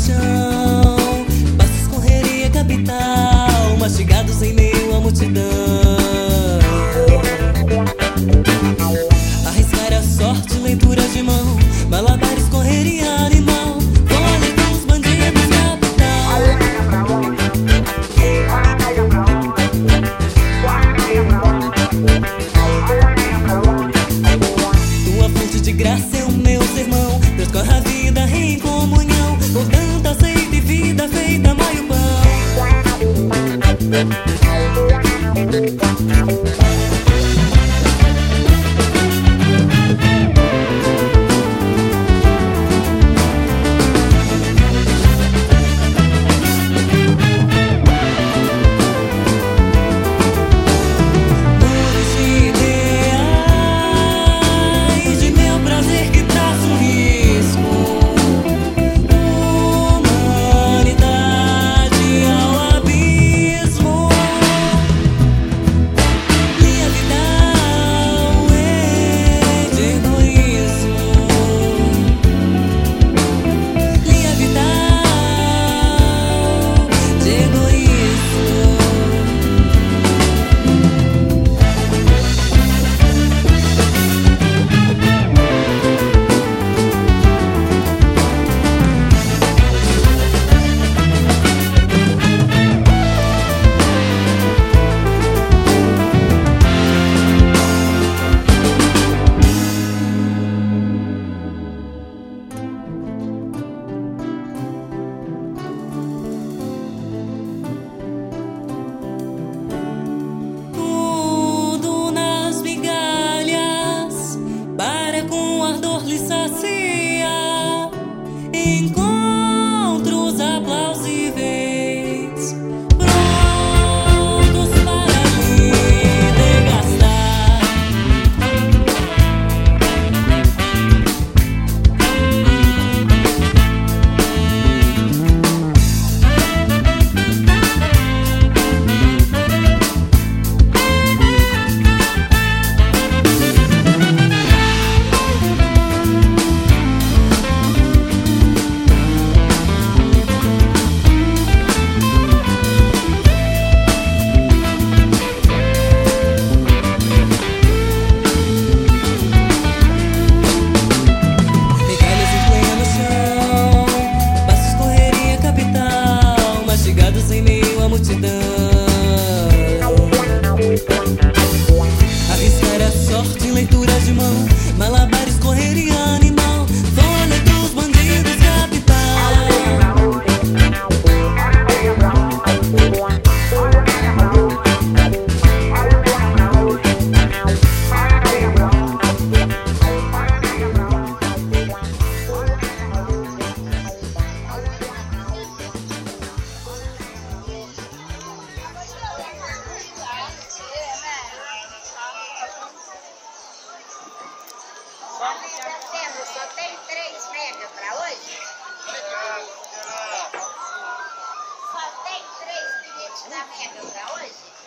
chão, passos, correria, capital, mastigados em meio à multidão. Arriscar a sorte, leitura de mão, malabares, correria animal, fole dos bandidos, capital. Tua fonte de graça é o meu sermão, transcorre a vida em comunhão, com tanta sede e vida feita maio pão. Encontros aplausíveis, prontos para lhe degastar. Em meio à multidão, arriscar a sorte em leitura de mão, malabares, correria animal, folha dos bandidos, capital. Só tem 3 mega pra hoje? Só tem 3 bilhetes da mega pra hoje?